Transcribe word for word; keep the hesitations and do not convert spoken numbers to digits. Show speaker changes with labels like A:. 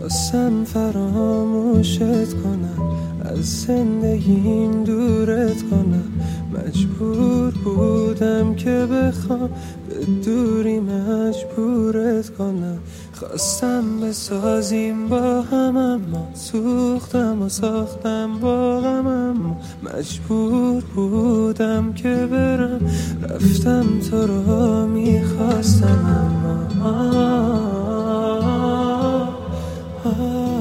A: خواستم فراموشت کنم، از زندگیم دورت کنم، مجبور بودم که بخوام به دوری مجبورت کنم. خواستم بسازیم با هم اما سوختم و ساختم با غم، اما مجبور بودم که برم، رفتم تو رو میخواستم اما آه آه آه